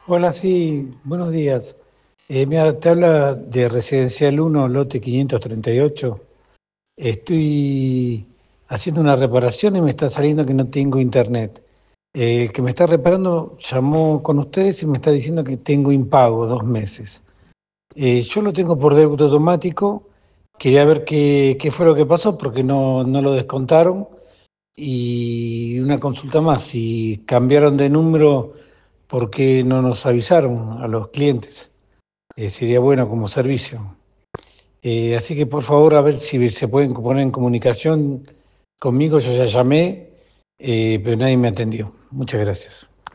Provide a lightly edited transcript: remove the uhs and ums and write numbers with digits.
Hola, sí, buenos días. Mira, te habla de Residencial Uno, lote 538. Estoy haciendo una reparación y me está saliendo que no tengo internet. El que me está reparando llamó con ustedes y me está diciendo que tengo impago 2 meses. Yo lo tengo por débito automático. Quería ver qué fue lo que pasó porque no lo descontaron. Y una consulta más, si cambiaron de número, ¿por qué no nos avisaron a los clientes? Sería bueno como servicio. Así que por favor, a ver si se pueden poner en comunicación conmigo. Yo ya llamé, pero nadie me atendió. Muchas gracias.